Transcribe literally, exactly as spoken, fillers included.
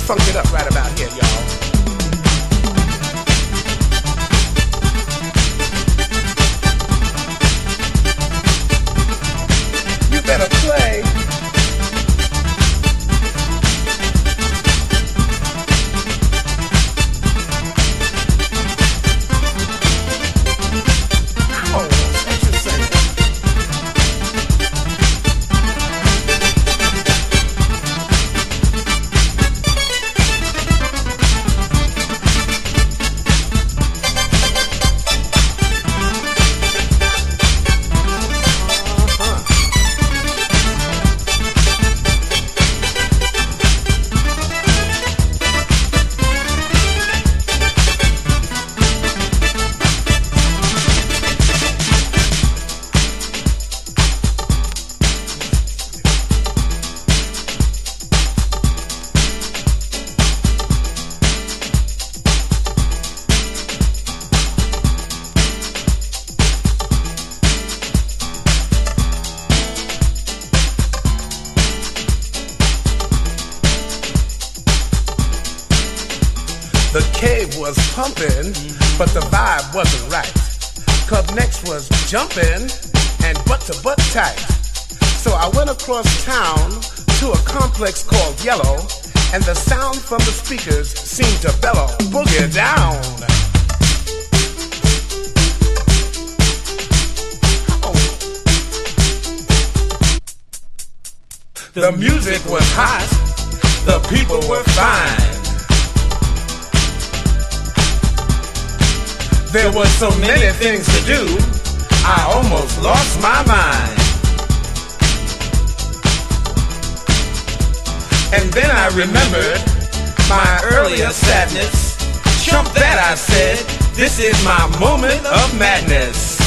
funk it up right about here, y'all. You better play. The cave was pumping, but the vibe wasn't right. Club Next was jumping and butt to butt tight. So I went across town to a complex called Yellow, and the sound from the speakers seemed to bellow, boogie down. Oh. The music was hot, the people were fine. There were so many things to do, I almost lost my mind. And then I remembered my earlier sadness. Jump that, I said, this is my moment of madness.